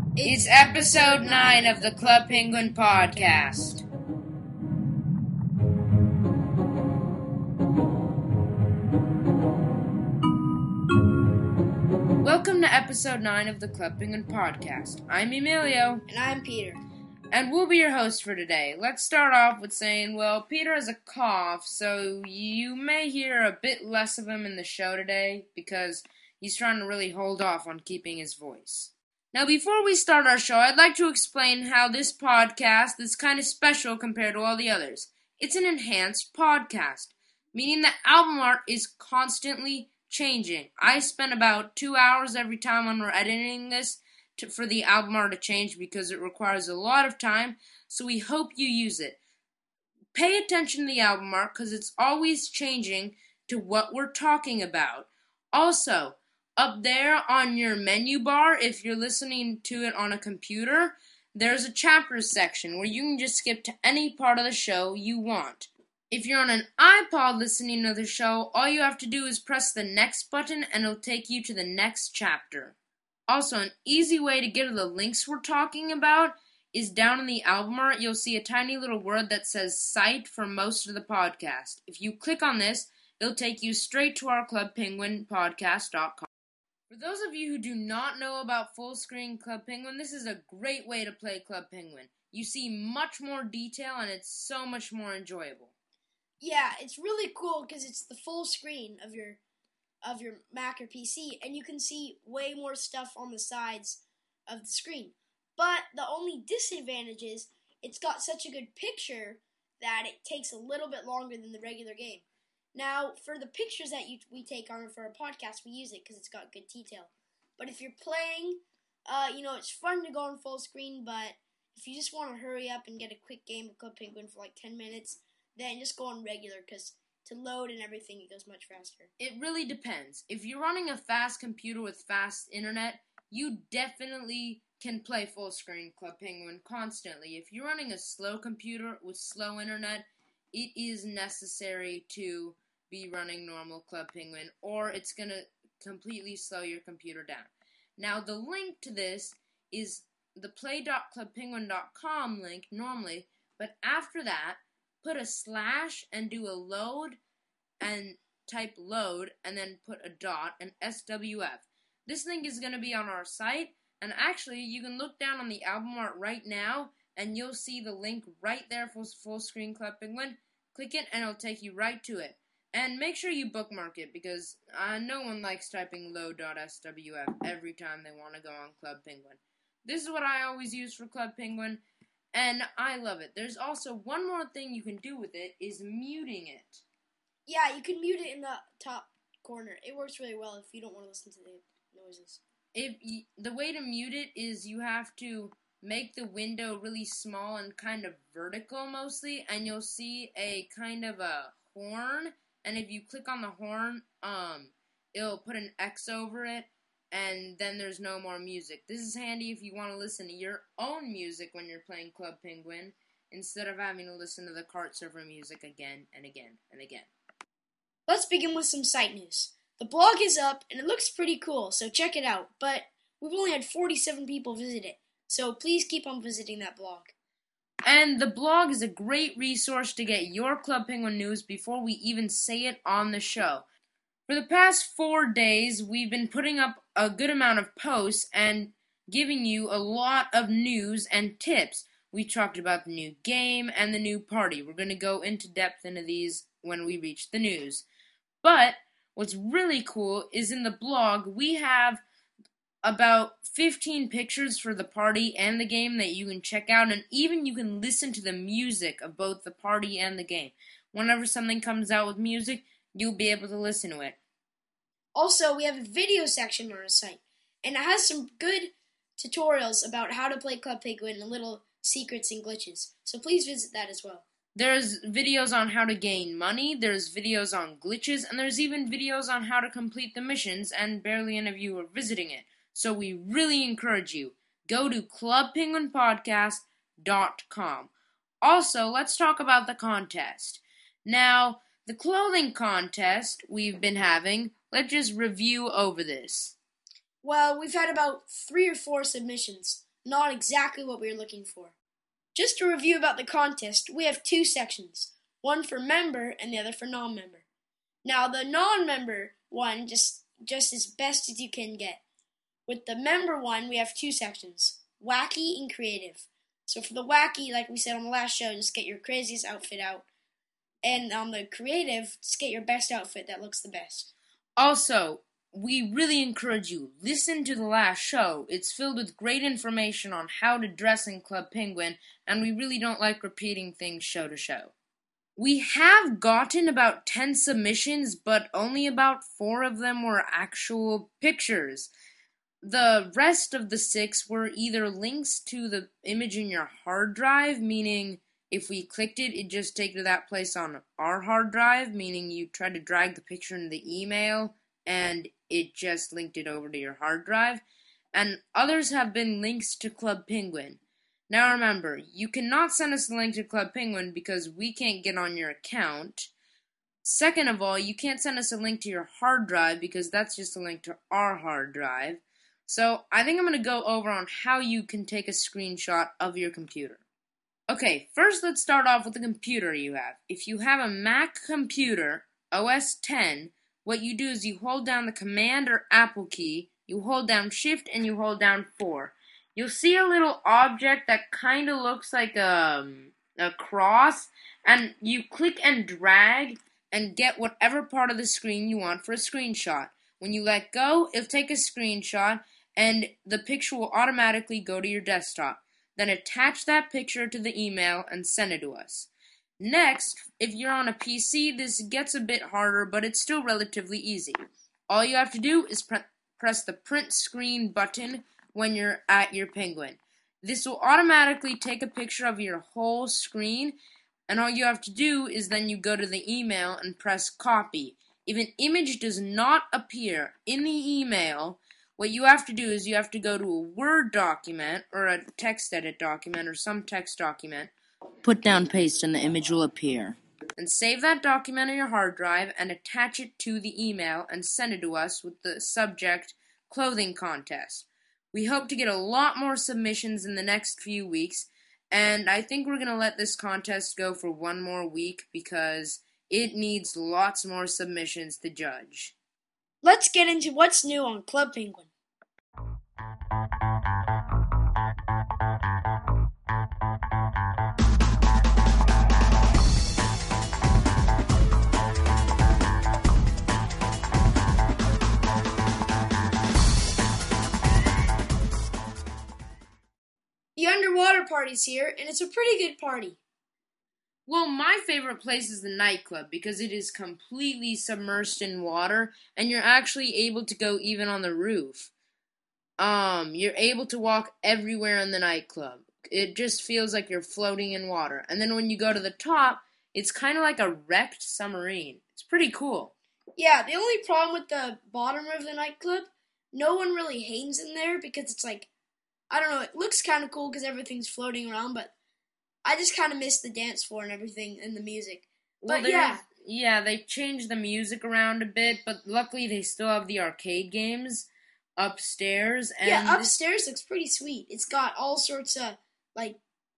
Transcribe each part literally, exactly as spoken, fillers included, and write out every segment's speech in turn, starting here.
It's episode nine of the Club Penguin podcast. Welcome to episode nine of the Club Penguin podcast. I'm Emilio. And I'm Peter. And we'll be your host for today. Let's start off with saying, well, Peter has a cough, so you may hear a bit less of him in the show today because he's trying to really hold off on keeping his voice. Now, before we start our show, I'd like to explain how this podcast is kind of special compared to all the others. It's an enhanced podcast, meaning the album art is constantly changing. I spend about two hours every time when we're editing this to, for the album art to change because it requires a lot of time, so we hope you use it. Pay attention to the album art because it's always changing to what we're talking about. Also, up there on your menu bar, if you're listening to it on a computer, there's a chapters section where you can just skip to any part of the show you want. If you're on an iPod listening to the show, all you have to do is press the next button and it'll take you to the next chapter. Also, an easy way to get to the links we're talking about is down in the album art. You'll see a tiny little word that says Site for most of the podcast. If you click on this, it'll take you straight to our club penguin podcast dot com. For those of you who do not know about full screen Club Penguin, this is a great way to play Club Penguin. You see much more detail and it's so much more enjoyable. Yeah, it's really cool because it's the full screen of your of your Mac or P C, and you can see way more stuff on the sides of the screen. But the only disadvantage is it's got such a good picture that it takes a little bit longer than the regular game. Now, for the pictures that you, we take on for our podcast, we use it because it's got good detail. But if you're playing, uh, you know, it's fun to go on full screen, but if you just want to hurry up and get a quick game of Club Penguin for like ten minutes, then just go on regular because to load and everything, it goes much faster. It really depends. If you're running a fast computer with fast internet, you definitely can play full screen Club Penguin constantly. If you're running a slow computer with slow internet, it is necessary to be running normal Club Penguin, or it's going to completely slow your computer down. Now, the link to this is the play dot club penguin dot com link normally, but after that, put a slash and do a load and type load and then put a dot and S W F. This link is going to be on our site, and actually, you can look down on the album art right now, and you'll see the link right there for full screen Club Penguin. Click it and it'll take you right to it. And make sure you bookmark it because uh, no one likes typing load dot S W F every time they want to go on Club Penguin. This is what I always use for Club Penguin, and I love it. There's also one more thing you can do with it is muting it. Yeah, you can mute it in the top corner. It works really well if you don't want to listen to the noises. If you, the way to mute it is you have to make the window really small and kind of vertical mostly, and you'll see a kind of a horn, and if you click on the horn, um, it'll put an X over it, and then there's no more music. This is handy if you want to listen to your own music when you're playing Club Penguin, instead of having to listen to the cart server music again and again and again. Let's begin with some site news. The blog is up, and it looks pretty cool, so check it out, but we've only had forty-seven people visit it. So please keep on visiting that blog. And the blog is a great resource to get your Club Penguin news before we even say it on the show. For the past four days, we've been putting up a good amount of posts and giving you a lot of news and tips. We talked about the new game and the new party. We're going to go into depth into these when we reach the news. But what's really cool is in the blog, we have about fifteen pictures for the party and the game that you can check out, and even you can listen to the music of both the party and the game. Whenever something comes out with music, you'll be able to listen to it. Also, we have a video section on our site, and it has some good tutorials about how to play Club Penguin and little secrets and glitches. So please visit that as well. There's videos on how to gain money, there's videos on glitches, and there's even videos on how to complete the missions, and barely any of you are visiting it. So we really encourage you, go to club penguin podcast dot com. Also, let's talk about the contest. Now, the clothing contest we've been having, let's just review over this. Well, we've had about three or four submissions not exactly what we were looking for. Just to review about the contest, we have two sections, one for member and the other for non-member. Now the non-member one just just as best as you can get. With the member one, we have two sections, wacky and creative. So for the wacky, like we said on the last show, just get your craziest outfit out. And on the creative, just get your best outfit that looks the best. Also, we really encourage you, listen to the last show. It's filled with great information on how to dress in Club Penguin, and we really don't like repeating things show to show. We have gotten about ten submissions, but only about four of them were actual pictures. The rest of the six were either links to the image in your hard drive, meaning if we clicked it, it'd just take to that place on our hard drive, meaning you tried to drag the picture into the email, and it just linked it over to your hard drive. And others have been links to Club Penguin. Now remember, you cannot send us a link to Club Penguin because we can't get on your account. Second of all, you can't send us a link to your hard drive because that's just a link to our hard drive. So I think I'm going to go over on how you can take a screenshot of your computer. Okay, first let's start off with the computer you have. If you have a Mac computer, O S ten, what you do is you hold down the Command or Apple key, you hold down Shift, and you hold down four. You'll see a little object that kind of looks like a, a cross, and you click and drag and get whatever part of the screen you want for a screenshot. When you let go, it'll take a screenshot, and the picture will automatically go to your desktop. Then attach that picture to the email and send it to us. Next, if you're on a P C, this gets a bit harder, but it's still relatively easy. All you have to do is pre- press the print screen button when you're at your Penguin. This will automatically take a picture of your whole screen, and all you have to do is then you go to the email and press copy. If an image does not appear in the email, what you have to do is you have to go to a Word document or a text edit document or some text document, put down paste and the image will appear, and save that document on your hard drive and attach it to the email and send it to us with the subject clothing contest. We hope to get a lot more submissions in the next few weeks, and I think we're going to let this contest go for one more week because it needs lots more submissions to judge. Let's get into what's new on Club Penguin. The underwater party's here, and it's a pretty good party. Well, my favorite place is the nightclub because it is completely submerged in water, and you're actually able to go even on the roof. Um, you're able to walk everywhere in the nightclub. It just feels like you're floating in water. And then when you go to the top, it's kind of like a wrecked submarine. It's pretty cool. Yeah, the only problem with the bottom of the nightclub, no one really hangs in there because it's like, I don't know, it looks kind of cool because everything's floating around, but I just kind of miss the dance floor and everything and the music. But well, yeah. Yeah, they changed the music around a bit, but luckily they still have the arcade games upstairs. And yeah, upstairs looks pretty sweet. It's got all sorts of, like,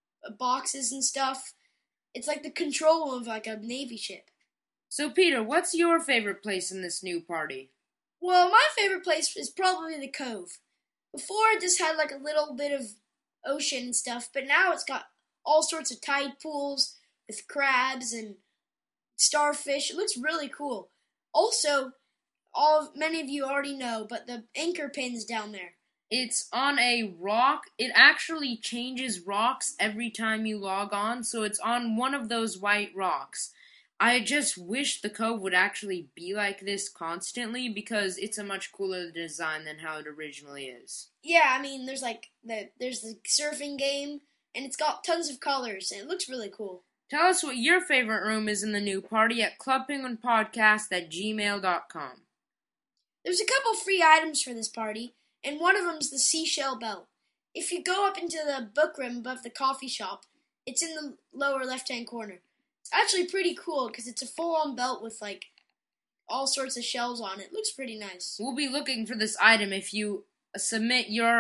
boxes and stuff. It's like the control of, like, a Navy ship. So, Peter, what's your favorite place in this new party? Well, my favorite place is probably the Cove. Before, it just had, like, a little bit of ocean and stuff, but now it's got all sorts of tide pools with crabs and starfish. It looks really cool. Also, all of, many of you already know, but the anchor pin's down there. It's on a rock. It actually changes rocks every time you log on, so it's on one of those white rocks. I just wish the Cove would actually be like this constantly because it's a much cooler design than how it originally is. Yeah, I mean, there's like the there's the surfing game, and it's got tons of colors, and it looks really cool. Tell us what your favorite room is in the new party at club penguin podcast at gmail dot com. There's a couple free items for this party, and one of them's the seashell belt. If you go up into the book room above the coffee shop, it's in the lower left-hand corner. It's actually pretty cool because it's a full-on belt with like all sorts of shells on it. It looks pretty nice. We'll be looking for this item if you submit your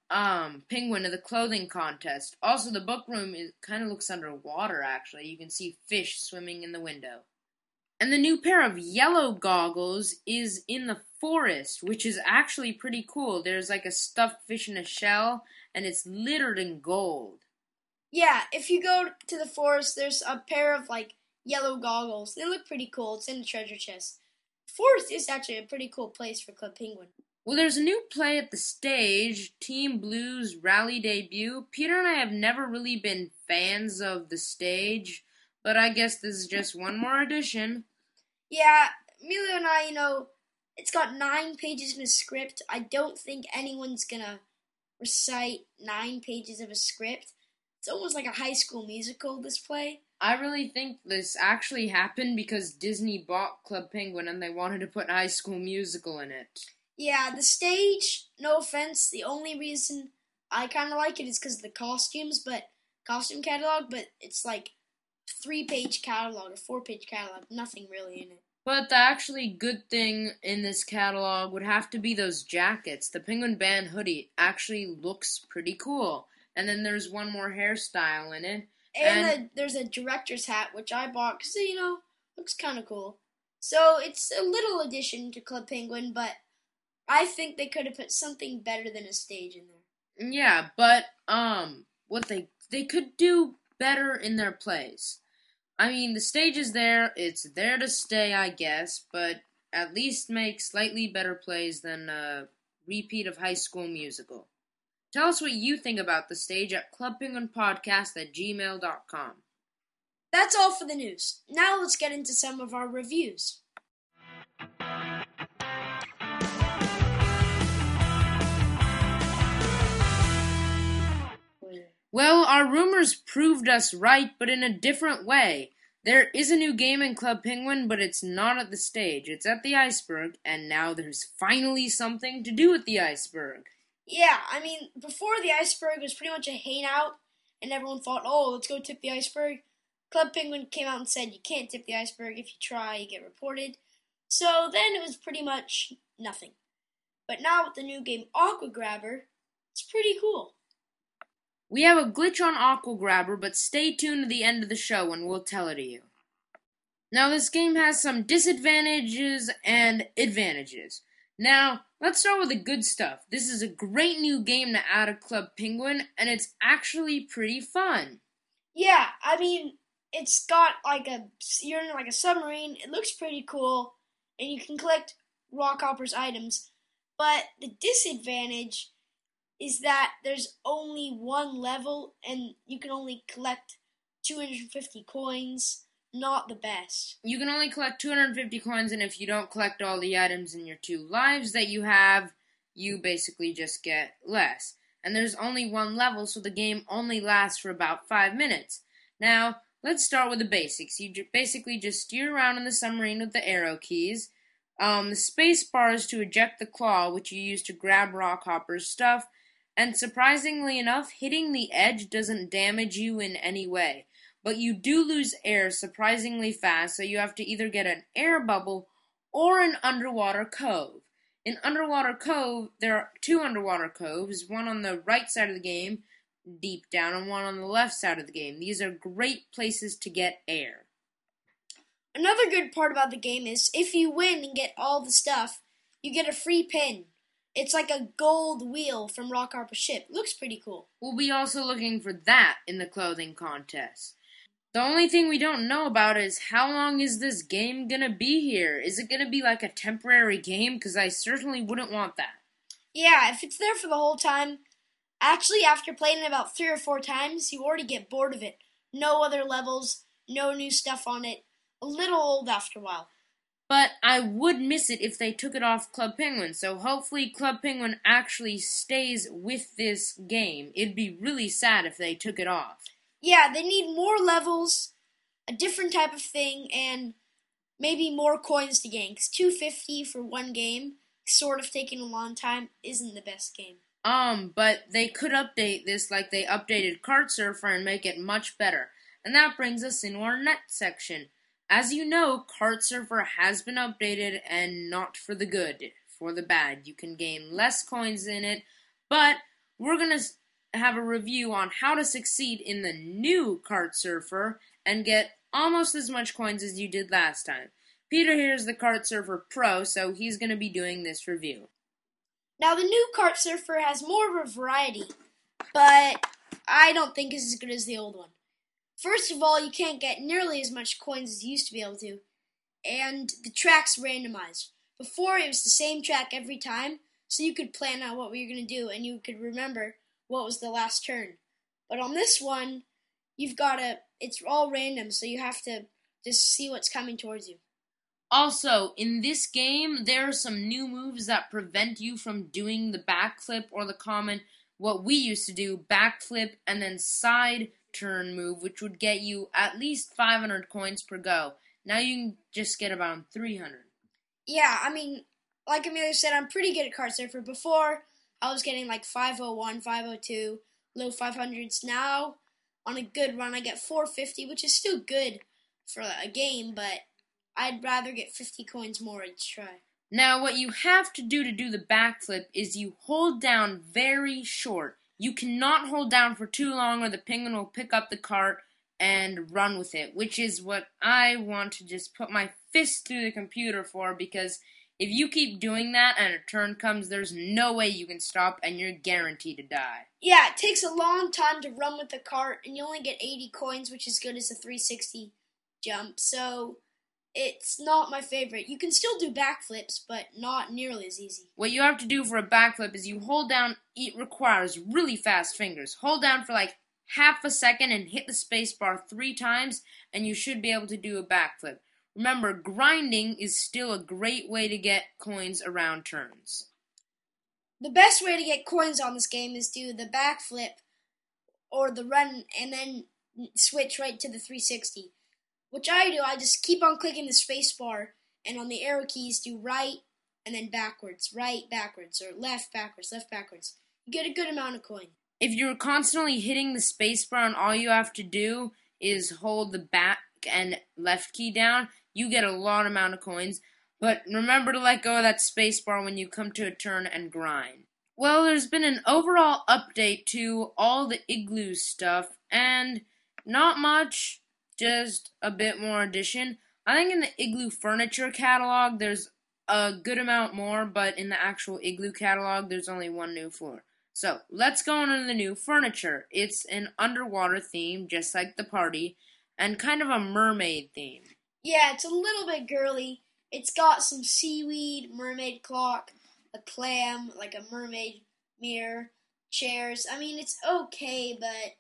um Penguin to the clothing contest. Also, the book room is kind of looks underwater. Actually, you can see fish swimming in the window. And the new pair of yellow goggles is in the forest, which is actually pretty cool. There's like a stuffed fish in a shell, and it's littered in gold. Yeah, if you go to the forest, there's a pair of like yellow goggles. They look pretty cool. It's in the treasure chest. The forest is actually a pretty cool place for Club Penguin. Well, there's a new play at the stage, Team Blue's Rally Debut. Peter and I have never really been fans of the stage, but I guess this is just one more edition. Yeah, Emilio and I, you know, it's got nine pages in a script. I don't think anyone's gonna recite nine pages of a script. It's almost like a High School Musical, this play. I really think this actually happened because Disney bought Club Penguin and they wanted to put High School Musical in it. Yeah, the stage, no offense, the only reason I kind of like it is because of the costumes, but costume catalog, but it's like three-page catalog or four-page catalog, nothing really in it. But the actually good thing in this catalog would have to be those jackets. The Penguin Band hoodie actually looks pretty cool. And then there's one more hairstyle in it. And, And the, there's a director's hat, which I bought because, you know, looks kind of cool. So it's a little addition to Club Penguin, but I think they could have put something better than a stage in there. yeah, but um, what they they could do better in their plays. I mean, the stage is there; it's there to stay, I guess. But at least make slightly better plays than a repeat of High School Musical. Tell us what you think about the stage at clubpenguinpodcast at gmail dot com. That's all for the news. Now let's get into some of our reviews. Well, our rumors proved us right, but in a different way. There is a new game in Club Penguin, but it's not at the stage. It's at the iceberg, and now there's finally something to do with the iceberg. Yeah, I mean, before the iceberg was pretty much a hangout, and everyone thought, oh, let's go tip the iceberg. Club Penguin came out and said you can't tip the iceberg. If you try, you get reported. So then it was pretty much nothing. But now with the new game Aqua Grabber, it's pretty cool. We have a glitch on Aqua Grabber, but stay tuned to the end of the show and we'll tell it to you. Now, this game has some disadvantages and advantages. Now, let's start with the good stuff. This is a great new game to add to Club Penguin, and it's actually pretty fun. Yeah, I mean, it's got like a, you're in like a submarine, it looks pretty cool, and you can collect Rockhopper's items, but the disadvantage is that there's only one level, and you can only collect two hundred fifty coins. Not the best. You can only collect two hundred fifty coins, and if you don't collect all the items in your two lives that you have, you basically just get less. And there's only one level, so the game only lasts for about five minutes. Now, let's start with the basics. You basically just steer around in the submarine with the arrow keys. Um, the space bar is to eject the claw, which you use to grab Rockhopper's stuff. And surprisingly enough, hitting the edge doesn't damage you in any way. But you do lose air surprisingly fast, so you have to either get an air bubble or an underwater cove. In Underwater Cove, there are two underwater coves, one on the right side of the game, deep down, and one on the left side of the game. These are great places to get air. Another good part about the game is if you win and get all the stuff, you get a free pin. It's like a gold wheel from Rockhopper's ship. Looks pretty cool. We'll be also looking for that in the clothing contest. The only thing we don't know about is how long is this game gonna be here? Is it gonna be like a temporary game? Because I certainly wouldn't want that. Yeah, if it's there for the whole time, actually after playing it about three or four times, you already get bored of it. No other levels, no new stuff on it. A little old after a while. But I would miss it if they took it off Club Penguin, so hopefully Club Penguin actually stays with this game. It'd be really sad if they took it off. Yeah, they need more levels, a different type of thing, and maybe more coins to gain. Because two hundred fifty for one game, sort of taking a long time, isn't the best game. Um, but they could update this like they updated Kart Surfer and make it much better. And that brings us into our net section. As you know, Kart Surfer has been updated, and not for the good, for the bad. You can gain less coins in it, but we're going to have a review on how to succeed in the new Kart Surfer and get almost as much coins as you did last time. Peter here is the Kart Surfer Pro, so he's going to be doing this review. Now, the new Kart Surfer has more of a variety, but I don't think it's as good as the old one. First of all, you can't get nearly as much coins as you used to be able to, and the track's randomized. Before, it was the same track every time, so you could plan out what you were going to do, and you could remember what was the last turn. But on this one, you've got to, it's all random, so you have to just see what's coming towards you. Also, in this game, there are some new moves that prevent you from doing the backflip or the common, what we used to do, backflip and then side turn move, which would get you at least five hundred coins per go. Now you can just get about three hundred. Yeah, I mean, like Amelia said, I'm pretty good at Kart Surfer. Before, I was getting like five oh one, five oh two, low five hundreds. Now, on a good run, I get four fifty, which is still good for a game, but I'd rather get fifty coins more each try. Now, what you have to do to do the backflip is you hold down very short. You cannot hold down for too long or the penguin will pick up the cart and run with it, which is what I want to just put my fist through the computer for, because if you keep doing that and a turn comes, there's no way you can stop and you're guaranteed to die. Yeah, it takes a long time to run with the cart, and you only get eighty coins, which is good as a three sixty jump, so it's not my favorite. You can still do backflips, but not nearly as easy. What you have to do for a backflip is you hold down, it requires really fast fingers. Hold down for like half a second and hit the space bar three times, and you should be able to do a backflip. Remember, grinding is still a great way to get coins around turns. The best way to get coins on this game is do the backflip or the run and then switch right to the three sixty. Which I do, I just keep on clicking the space bar, and on the arrow keys do right and then backwards, right, backwards, or left, backwards, left, backwards. You get a good amount of coin. If you're constantly hitting the space bar and all you have to do is hold the back and left key down, you get a lot amount of coins. But remember to let go of that space bar when you come to a turn and grind. Well, there's been an overall update to all the Igloo stuff, and not much. Just a bit more addition. I think in the Igloo furniture catalog, there's a good amount more, but in the actual Igloo catalog, there's only one new floor. So, let's go on to the new furniture. It's an underwater theme, just like the party, and kind of a mermaid theme. Yeah, it's a little bit girly. It's got some seaweed, mermaid clock, a clam, like a mermaid mirror, chairs. I mean, it's okay, but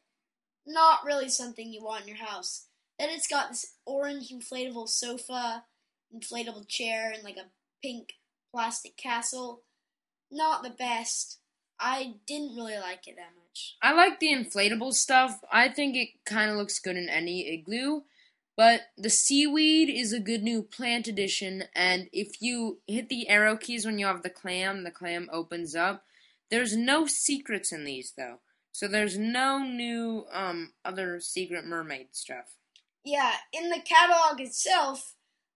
not really something you want in your house. Then it's got this orange inflatable sofa, inflatable chair, and like a pink plastic castle. Not the best. I didn't really like it that much. I like the inflatable stuff. I think it kind of looks good in any igloo. But the seaweed is a good new plant addition, and if you hit the arrow keys when you have the clam, the clam opens up. There's no secrets in these, though. So there's no new um other secret mermaid stuff. Yeah, in the catalog itself,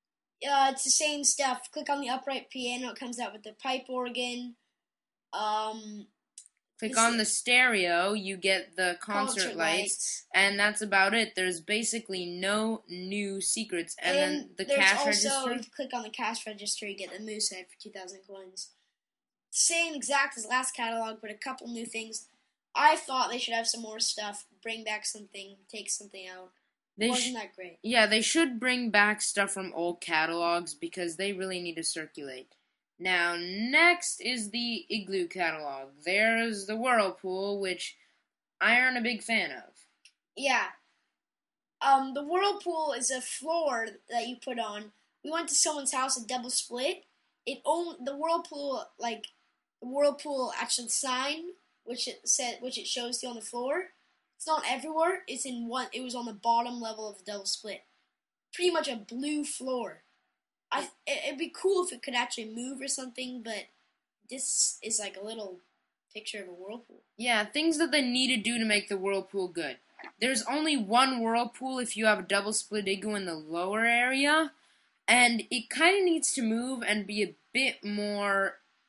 uh, it's the same stuff. Click on the upright piano, it comes out with the pipe organ. Um, Click on the stereo, you get the concert, concert lights, lights, and that's about it. There's basically no new secrets. And, and then the there's cash also, register. if you click on the cash register, you get the moose head for two thousand coins. Same exact as last catalog, but a couple new things. I thought they should have some more stuff, bring back something, take something out. They Wasn't sh- that great? Yeah, they should bring back stuff from old catalogs because they really need to circulate. Now, next is the Igloo catalog. There's the Whirlpool, which I aren't a big fan of. Yeah. Um, the Whirlpool is a floor that you put on. We went to someone's house, a double split. It only the Whirlpool, like the Whirlpool actual sign, which it said, which it shows you on the floor. It's not everywhere. It's in one. It was on the bottom level of the double split. Pretty much a blue floor. I. It'd be cool if it could actually move or something, but this is like a little picture of a whirlpool. Yeah, things that they need to do to make the Whirlpool good. There's only one Whirlpool if you have a double split igloo in the lower area, and it kind of needs to move and be a bit more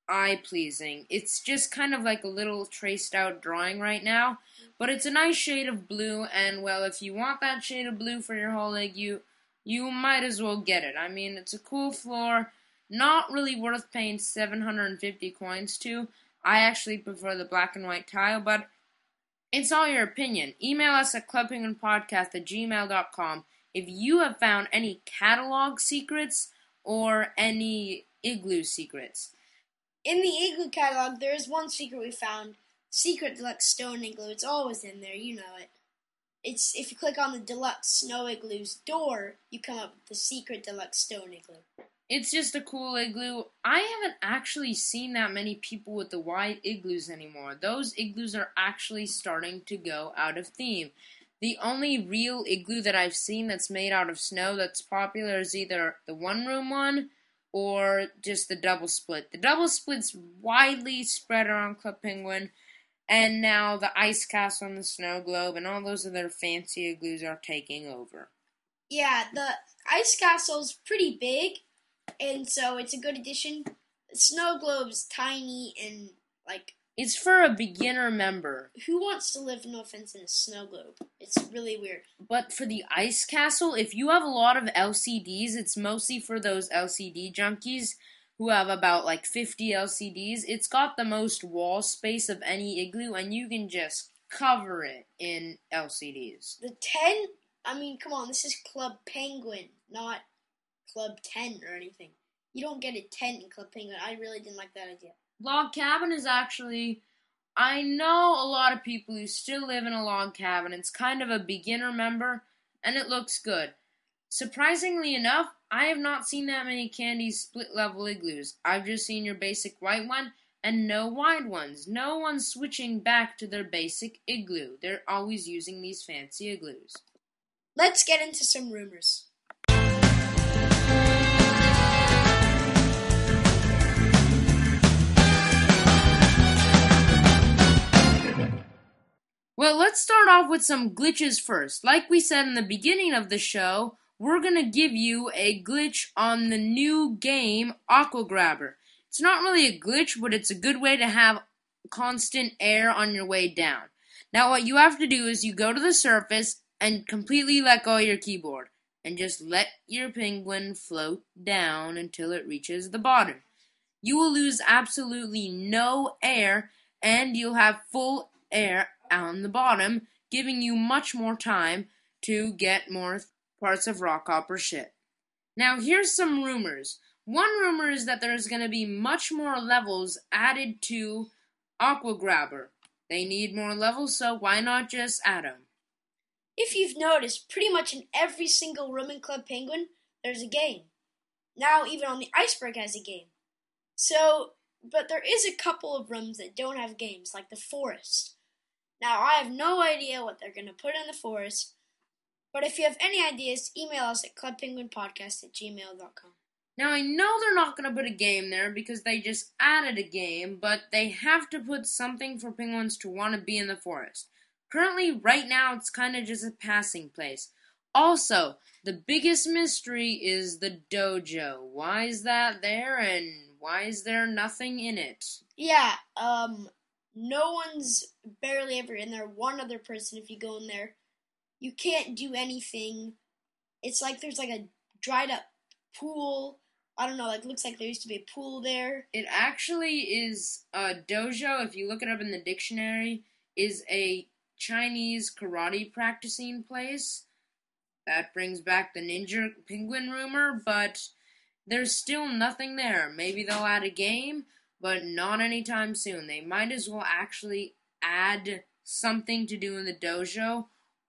eye-pleasing. It's just kind of like a little traced-out drawing right now, but it's a nice shade of blue, and, well, if you want that shade of blue for your whole igloo, you might as well get it. I mean, it's a cool floor, not really worth paying seven hundred fifty coins to. I actually prefer the black and white tile, but it's all your opinion. Email us at clubpenguinpodcast at gmail dot com if you have found any catalog secrets or any igloo secrets. In the igloo catalog, there is one secret we found. Secret Deluxe Stone Igloo. It's always in there, you know it. It's if you click on the Deluxe Snow Igloo's door, you come up with the Secret Deluxe Stone Igloo. It's just a cool igloo. I haven't actually seen that many people with the wide igloos anymore. Those igloos are actually starting to go out of theme. The only real igloo that I've seen that's made out of snow that's popular is either the one-room one or just the double split. The double split's widely spread around Club Penguin, and now the Ice Castle and the Snow Globe and all those other fancy igloos are taking over. Yeah, the Ice Castle's pretty big, and so it's a good addition. The Snow Globe's tiny and, like... It's for a beginner member. Who wants to live, no offense, in a snow globe? It's really weird. But for the Ice Castle, if you have a lot of L C Ds, it's mostly for those L C D junkies who have about like fifty L C Ds. It's got the most wall space of any igloo, and you can just cover it in L C Ds. The ten, I mean, come on, this is Club Penguin, not Club ten or anything. You don't get a tent in Club Penguin. I really didn't like that idea. Log cabin is actually, I know a lot of people who still live in a log cabin. It's kind of a beginner member, and it looks good. Surprisingly enough, I have not seen that many Candy's split-level igloos. I've just seen your basic white one, and no wide ones. No one's switching back to their basic igloo. They're always using these fancy igloos. Let's get into some rumors. Well, let's start off with some glitches first. Like we said in the beginning of the show, we're going to give you a glitch on the new game, Aqua Grabber. It's not really a glitch, but it's a good way to have constant air on your way down. Now, what you have to do is you go to the surface and completely let go of your keyboard, and just let your penguin float down until it reaches the bottom. You will lose absolutely no air, and you'll have full air on the bottom, giving you much more time to get more parts of Rockhopper shit. Now, here's some rumors. One rumor is that there's going to be much more levels added to Aqua Grabber. They need more levels, so why not just add them? If you've noticed, pretty much in every single room in Club Penguin, there's a game. Now, even on the Iceberg has a game. So, but there is a couple of rooms that don't have games, like the Forest. Now, I have no idea what they're going to put in the Forest, but if you have any ideas, email us at clubpenguinpodcast at gmail dot com. Now, I know they're not going to put a game there because they just added a game, but they have to put something for penguins to want to be in the forest. Currently, right now, it's kind of just a passing place. Also, the biggest mystery is the dojo. Why is that there, and why is there nothing in it? Yeah, um, no one's barely ever in there. One other person, if you go in there, you can't do anything. It's like there's like a dried up pool. I don't know, like looks like there used to be a pool there. It actually is a dojo, if you look it up in the dictionary, is a Chinese karate practicing place. That brings back the Ninja Penguin rumor, but there's still nothing there. Maybe they'll add a game, but not anytime soon. They might as well actually add something to do in the dojo,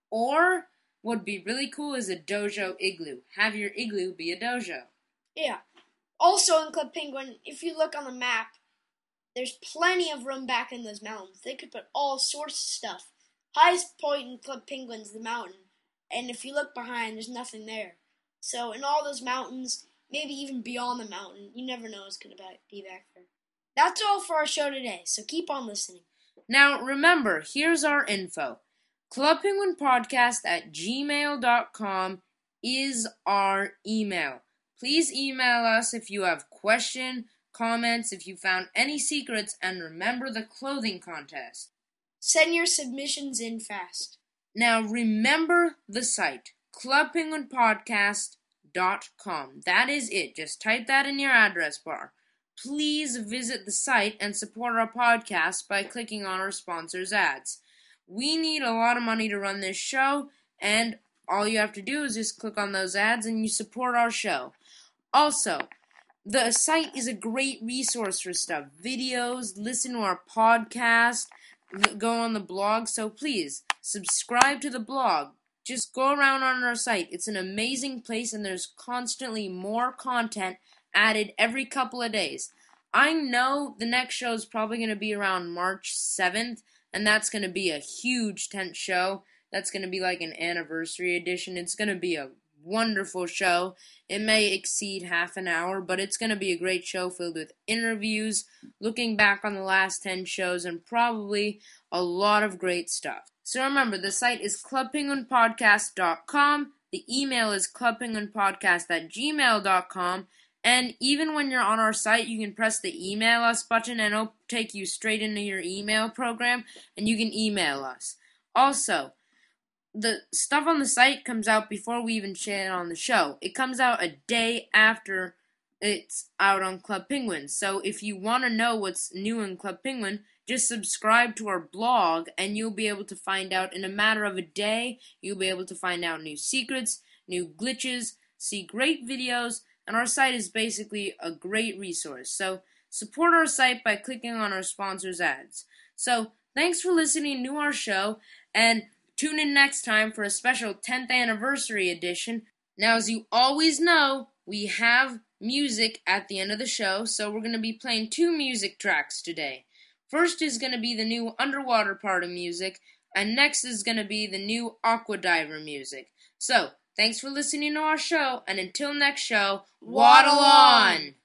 or what would be really cool is a dojo igloo. Have your igloo be a dojo. Yeah. Also in Club Penguin, if you look on the map, there's plenty of room back in those mountains. They could put all sorts of stuff. Highest point in Club Penguin's the mountain. And if you look behind, there's nothing there. So in all those mountains, maybe even beyond the mountain, you never know what's going to be back there. That's all for our show today, so keep on listening. Now, remember, here's our info. clubpenguinpodcast at gmail dot com is our email. Please email us if you have question, comments if you found any secrets, and remember the clothing contest. Send your submissions in fast. Now remember the site, club penguin podcast dot com. That is it. Just type that in your address bar. Please visit the site and support our podcast by clicking on our sponsors' ads. We need a lot of money to run this show, and all you have to do is just click on those ads and you support our show. Also, the site is a great resource for stuff. Videos, listen to our podcast, go on the blog. So please, subscribe to the blog. Just go around on our site. It's an amazing place, and there's constantly more content added every couple of days. I know the next show is probably going to be around March seventh, and that's going to be a huge tent show. That's going to be like an anniversary edition. It's going to be a wonderful show. It may exceed half an hour, but it's going to be a great show filled with interviews, looking back on the last ten shows, and probably a lot of great stuff. So remember, the site is club penguin podcast dot com. The email is club penguin podcast at gmail dot com. And even when you're on our site, you can press the email us button and it'll take you straight into your email program and you can email us. Also, the stuff on the site comes out before we even share it on the show. It comes out a day after it's out on Club Penguin. So if you want to know what's new in Club Penguin, just subscribe to our blog and you'll be able to find out in a matter of a day. You'll be able to find out new secrets, new glitches, see great videos, and our site is basically a great resource. So support our site by clicking on our sponsors' ads. So thanks for listening to our show, and tune in next time for a special tenth anniversary edition. Now, as you always know, we have music at the end of the show, so we're going to be playing two music tracks today. First is going to be the new Underwater Party music, and next is going to be the new Aqua Diver music. So, thanks for listening to our show, and until next show, waddle on!